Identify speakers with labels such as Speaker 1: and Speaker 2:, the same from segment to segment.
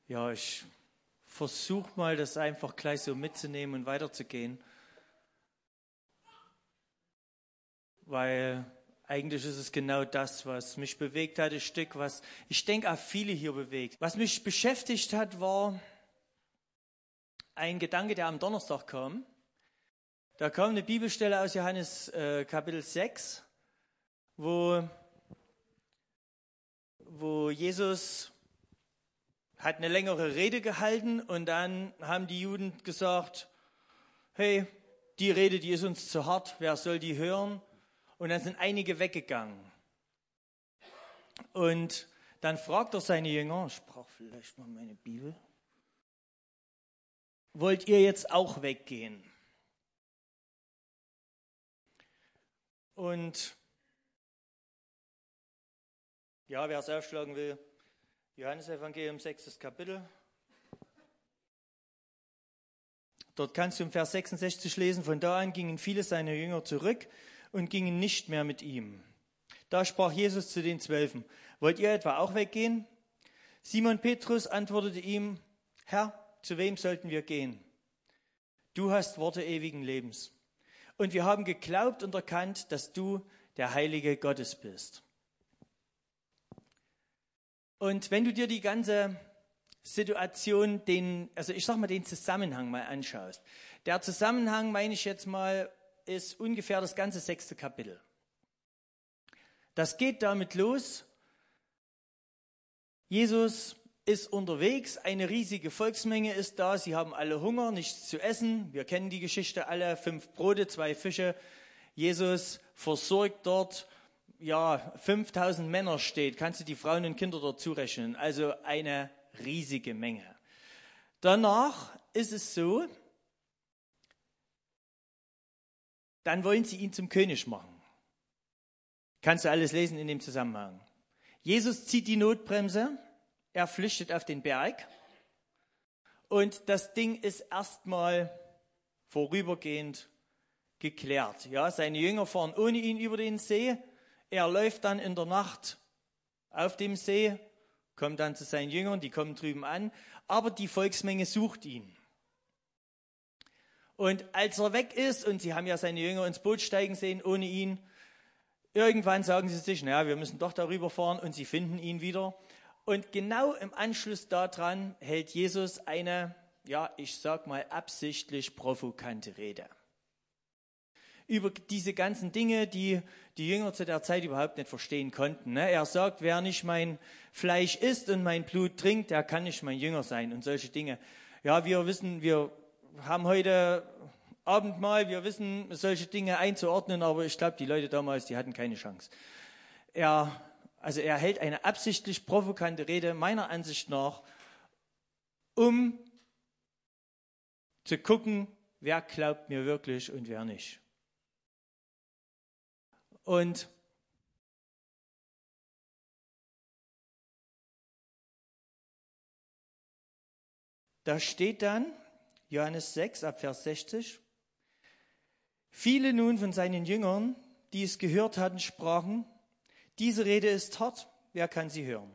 Speaker 1: Ja, ich versuche mal, das einfach gleich so mitzunehmen und weiterzugehen. Weil eigentlich ist es genau das, was mich bewegt hat, ein Stück, was ich denke auch viele hier bewegt. Was mich beschäftigt hat, war ein Gedanke, der am Donnerstag kam. Da kam eine Bibelstelle aus Johannes Kapitel 6, wo Jesus hat eine längere Rede gehalten und dann haben die Juden gesagt, hey, die Rede, die ist uns zu hart, wer soll die hören? Und dann sind einige weggegangen. Und dann fragt er seine Jünger, ich brauche vielleicht mal meine Bibel, wollt ihr jetzt auch weggehen? Und ja, wer es aufschlagen will, Johannesevangelium, 6. Kapitel. Dort kannst du im Vers 66 lesen, von da an gingen viele seiner Jünger zurück und gingen nicht mehr mit ihm. Da sprach Jesus zu den 12, wollt ihr etwa auch weggehen? Simon Petrus antwortete ihm, Herr, zu wem sollten wir gehen? Du hast Worte ewigen Lebens. Und wir haben geglaubt und erkannt, dass du der Heilige Gottes bist. Und wenn du dir die ganze Situation, den Zusammenhang mal anschaust. Der Zusammenhang, meine ich jetzt mal, ist ungefähr das ganze 6. Kapitel. Das geht damit los. Jesus ist unterwegs, eine riesige Volksmenge ist da, sie haben alle Hunger, nichts zu essen. Wir kennen die Geschichte alle, 5 Brote, 2 Fische. Jesus versorgt dort, 5000 Männer steht, kannst du die Frauen und Kinder dort zurechnen. Also eine riesige Menge. Danach ist es so, dann wollen sie ihn zum König machen. Kannst du alles lesen in dem Zusammenhang. Jesus zieht die Notbremse, er flüchtet auf den Berg und das Ding ist erstmal vorübergehend geklärt. Ja, seine Jünger fahren ohne ihn über den See, er läuft dann in der Nacht auf dem See, kommt dann zu seinen Jüngern, die kommen drüben an, aber die Volksmenge sucht ihn. Und als er weg ist, und sie haben ja seine Jünger ins Boot steigen sehen ohne ihn, irgendwann sagen sie sich, wir müssen doch darüber fahren und sie finden ihn wieder. Und genau im Anschluss daran hält Jesus eine, absichtlich provokante Rede. Über diese ganzen Dinge, die die Jünger zu der Zeit überhaupt nicht verstehen konnten. Er sagt, wer nicht mein Fleisch isst und mein Blut trinkt, der kann nicht mein Jünger sein und solche Dinge. Ja, wir wissen, wir haben heute Abendmahl, wir wissen, solche Dinge einzuordnen, aber ich glaube, die Leute damals, die hatten keine Chance. Er hält eine absichtlich provokante Rede, meiner Ansicht nach, um zu gucken, wer glaubt mir wirklich und wer nicht. Und da steht dann, Johannes 6, ab Vers 60, viele nun von seinen Jüngern, die es gehört hatten, sprachen, diese Rede ist hart, wer kann sie hören?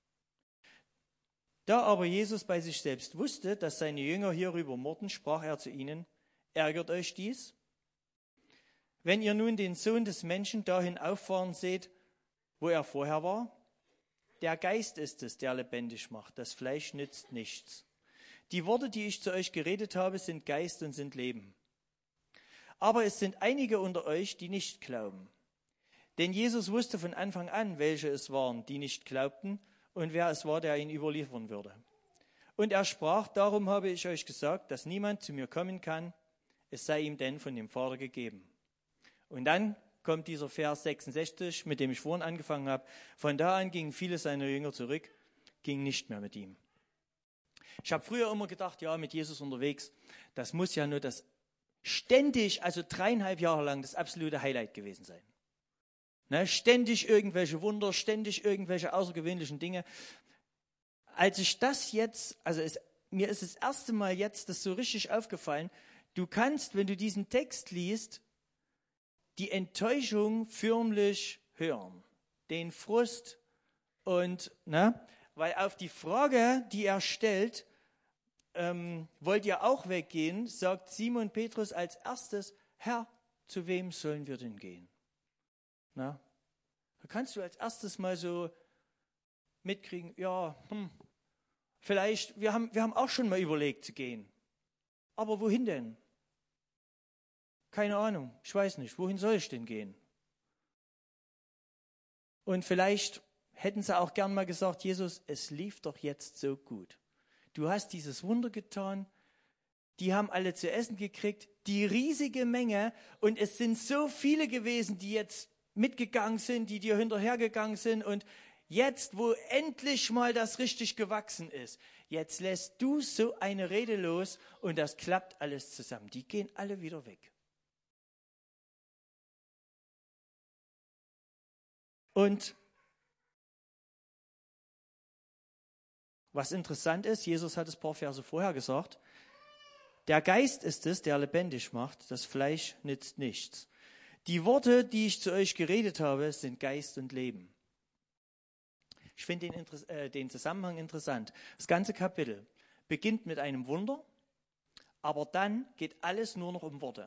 Speaker 1: Da aber Jesus bei sich selbst wusste, dass seine Jünger hierüber murrten, sprach er zu ihnen, ärgert euch dies? Wenn ihr nun den Sohn des Menschen dahin auffahren seht, wo er vorher war, der Geist ist es, der lebendig macht, das Fleisch nützt nichts. Die Worte, die ich zu euch geredet habe, sind Geist und sind Leben. Aber es sind einige unter euch, die nicht glauben. Denn Jesus wusste von Anfang an, welche es waren, die nicht glaubten und wer es war, der ihn überliefern würde. Und er sprach, darum habe ich euch gesagt, dass niemand zu mir kommen kann, es sei ihm denn von dem Vater gegeben. Und dann kommt dieser Vers 66, mit dem ich vorhin angefangen habe. Von da an gingen viele seiner Jünger zurück, gingen nicht mehr mit ihm. Ich habe früher immer gedacht, mit Jesus unterwegs, das muss ja nur das ständig, also 3,5 Jahre lang das absolute Highlight gewesen sein. Ständig irgendwelche Wunder, ständig irgendwelche außergewöhnlichen Dinge. Als ich das jetzt, mir ist das erste Mal jetzt das so richtig aufgefallen, du kannst, wenn du diesen Text liest, die Enttäuschung förmlich hören, den Frust und weil auf die Frage, die er stellt, wollt ihr auch weggehen, sagt Simon Petrus als erstes, Herr, zu wem sollen wir denn gehen? Na, da kannst du als erstes mal so mitkriegen, ja, vielleicht, wir haben auch schon mal überlegt zu gehen. Aber wohin denn? Keine Ahnung, ich weiß nicht, wohin soll ich denn gehen? Und vielleicht hätten sie auch gern mal gesagt, Jesus, es lief doch jetzt so gut. Du hast dieses Wunder getan, die haben alle zu essen gekriegt, die riesige Menge, und es sind so viele gewesen, die jetzt mitgegangen sind, die dir hinterhergegangen sind, und jetzt, wo endlich mal das richtig gewachsen ist, jetzt lässt du so eine Rede los und das klappt alles zusammen. Die gehen alle wieder weg. Und was interessant ist, Jesus hat es ein paar Verse vorher gesagt, der Geist ist es, der lebendig macht, das Fleisch nützt nichts. Die Worte, die ich zu euch geredet habe, sind Geist und Leben. Ich finde den Zusammenhang interessant. Das ganze Kapitel beginnt mit einem Wunder, aber dann geht alles nur noch um Worte.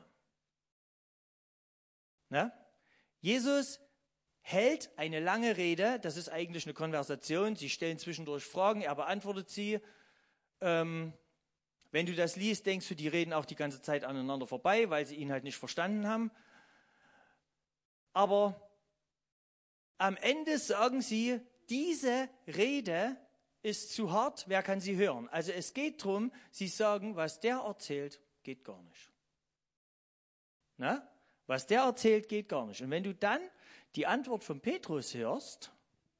Speaker 1: Na? Jesus hält eine lange Rede, das ist eigentlich eine Konversation, sie stellen zwischendurch Fragen, er beantwortet sie. Wenn du das liest, denkst du, die reden auch die ganze Zeit aneinander vorbei, weil sie ihn halt nicht verstanden haben. Aber am Ende sagen sie, diese Rede ist zu hart, wer kann sie hören? Also es geht darum, sie sagen, was der erzählt, geht gar nicht. Na? Was der erzählt, geht gar nicht. Und wenn du dann die Antwort von Petrus hörst,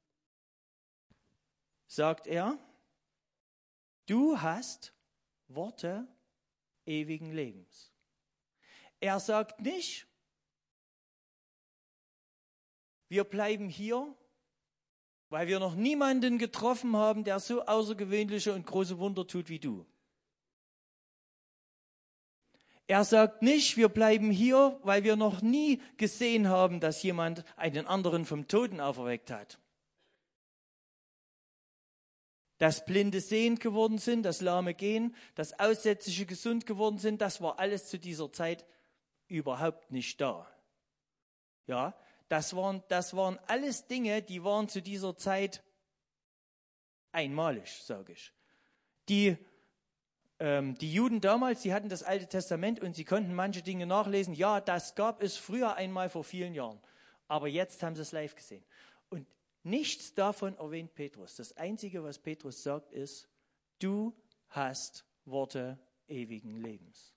Speaker 1: sagt er, du hast Worte ewigen Lebens. Er sagt nicht, wir bleiben hier, weil wir noch niemanden getroffen haben, der so außergewöhnliche und große Wunder tut wie du. Er sagt nicht, wir bleiben hier, weil wir noch nie gesehen haben, dass jemand einen anderen vom Toten auferweckt hat. Dass Blinde sehend geworden sind, dass Lahme gehen, dass Aussätzige gesund geworden sind, das war alles zu dieser Zeit überhaupt nicht da. Ja, das waren alles Dinge, die waren zu dieser Zeit einmalig, sage ich. Die Juden damals, die hatten das Alte Testament und sie konnten manche Dinge nachlesen. Ja, das gab es früher einmal vor vielen Jahren. Aber jetzt haben sie es live gesehen. Und nichts davon erwähnt Petrus. Das Einzige, was Petrus sagt, ist, du hast Worte ewigen Lebens.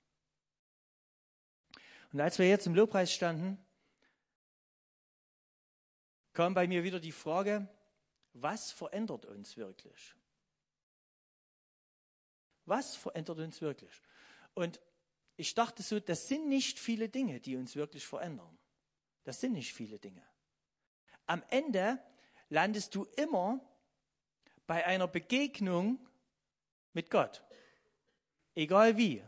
Speaker 1: Und als wir jetzt im Lobpreis standen, kam bei mir wieder die Frage, was verändert uns wirklich? Was verändert uns wirklich? Und ich dachte so, das sind nicht viele Dinge, die uns wirklich verändern. Das sind nicht viele Dinge. Am Ende landest du immer bei einer Begegnung mit Gott. Egal wie.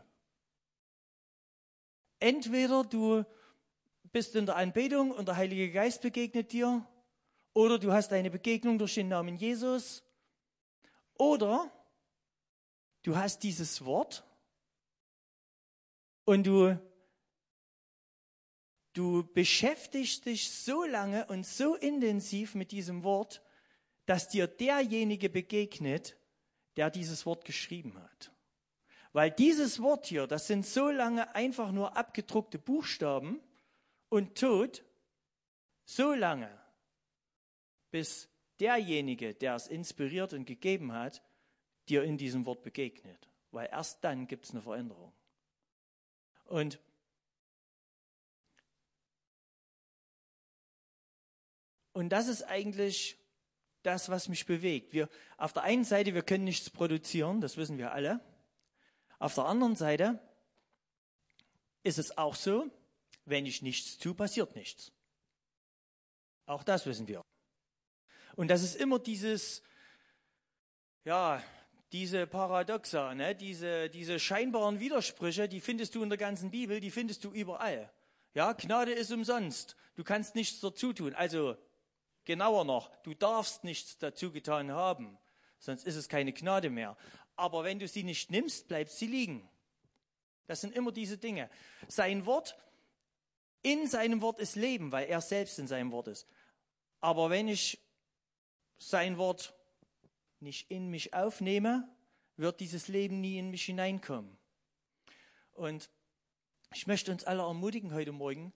Speaker 1: Entweder du bist in der Anbetung und der Heilige Geist begegnet dir, oder du hast eine Begegnung durch den Namen Jesus, oder du hast dieses Wort und du beschäftigst dich so lange und so intensiv mit diesem Wort, dass dir derjenige begegnet, der dieses Wort geschrieben hat. Weil dieses Wort hier, das sind so lange einfach nur abgedruckte Buchstaben und Tod, so lange, bis derjenige, der es inspiriert und gegeben hat, dir in diesem Wort begegnet. Weil erst dann gibt es eine Veränderung. Und das ist eigentlich das, was mich bewegt. Auf der einen Seite, wir können nichts produzieren, das wissen wir alle. Auf der anderen Seite ist es auch so, wenn ich nichts tue, passiert nichts. Auch das wissen wir. Und das ist immer diese Paradoxa, ne? diese scheinbaren Widersprüche, die findest du in der ganzen Bibel, die findest du überall. Ja, Gnade ist umsonst. Du kannst nichts dazu tun. Also genauer noch, du darfst nichts dazu getan haben, sonst ist es keine Gnade mehr. Aber wenn du sie nicht nimmst, bleibt sie liegen. Das sind immer diese Dinge. Sein Wort, in seinem Wort ist Leben, weil er selbst in seinem Wort ist. Aber wenn ich sein Wort nicht in mich aufnehme, wird dieses Leben nie in mich hineinkommen. Und ich möchte uns alle ermutigen heute Morgen,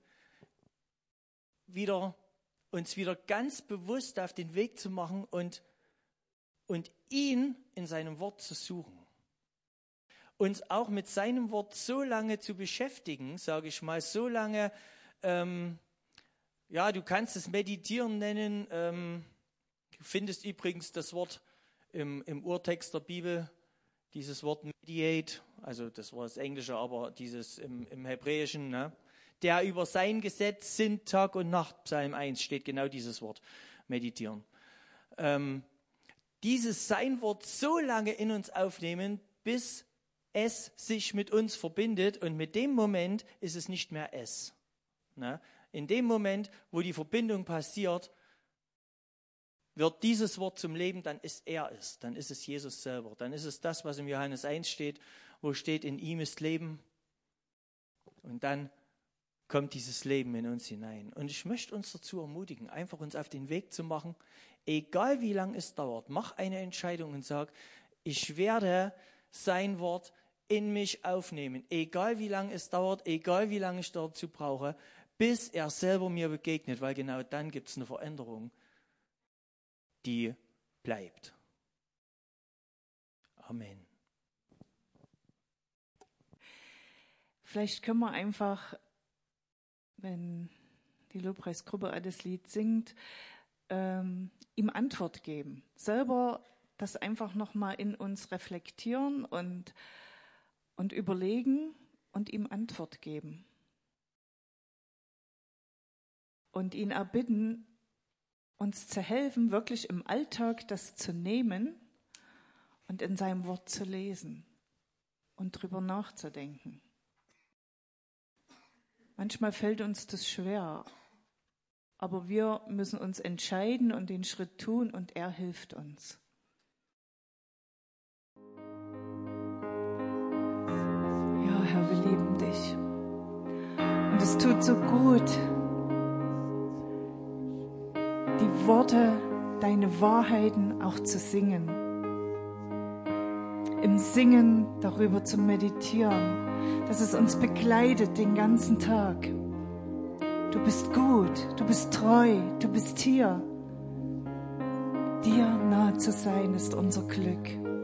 Speaker 1: uns wieder ganz bewusst auf den Weg zu machen und ihn in seinem Wort zu suchen. Uns auch mit seinem Wort so lange zu beschäftigen, sage ich mal, so lange, du kannst es Meditieren nennen. Du findest übrigens das Wort im Urtext der Bibel, dieses Wort mediate, also das war das Englische, aber dieses im Hebräischen, ne? Der über sein Gesetz sinnt Tag und Nacht, Psalm 1 steht genau dieses Wort, meditieren. Dieses sein Wort so lange in uns aufnehmen, bis es sich mit uns verbindet, und mit dem Moment ist es nicht mehr es. Ne? In dem Moment, wo die Verbindung passiert, wird dieses Wort zum Leben, dann ist er es, dann ist es Jesus selber, dann ist es das, was im Johannes 1 steht, wo steht, in ihm ist Leben, und dann kommt dieses Leben in uns hinein. Und ich möchte uns dazu ermutigen, einfach uns auf den Weg zu machen, egal wie lange es dauert, mach eine Entscheidung und sag, ich werde sein Wort in mich aufnehmen, egal wie lange es dauert, egal wie lange ich dazu brauche, bis er selber mir begegnet, weil genau dann gibt es eine Veränderung, die bleibt. Amen.
Speaker 2: Vielleicht können wir einfach, wenn die Lobpreisgruppe das Lied singt, ihm Antwort geben. Selber das einfach nochmal in uns reflektieren und überlegen und ihm Antwort geben. Und ihn erbitten, uns zu helfen, wirklich im Alltag das zu nehmen und in seinem Wort zu lesen und drüber nachzudenken. Manchmal fällt uns das schwer, aber wir müssen uns entscheiden und den Schritt tun, und er hilft uns. Ja, Herr, wir lieben dich. Und es tut so gut, die Worte, deine Wahrheiten auch zu singen. Im Singen darüber zu meditieren, dass es uns begleitet den ganzen Tag. Du bist gut, du bist treu, du bist hier. Dir nahe zu sein ist unser Glück.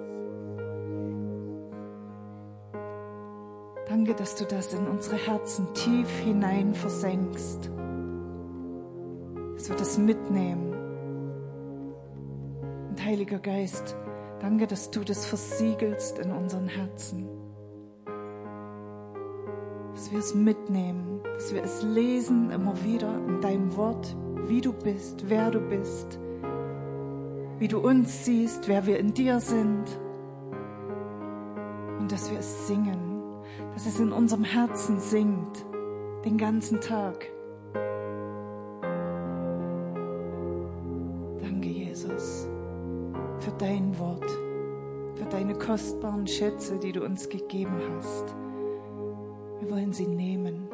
Speaker 2: Danke, dass du das in unsere Herzen tief hinein versenkst. Dass wir das mitnehmen. Und Heiliger Geist, danke, dass du das versiegelst in unseren Herzen. Dass wir es mitnehmen, dass wir es lesen immer wieder in deinem Wort, wie du bist, wer du bist, wie du uns siehst, wer wir in dir sind. Und dass wir es singen, dass es in unserem Herzen singt, den ganzen Tag. Danke, Jesus, für dein Wort, für deine kostbaren Schätze, die du uns gegeben hast. Wir wollen sie nehmen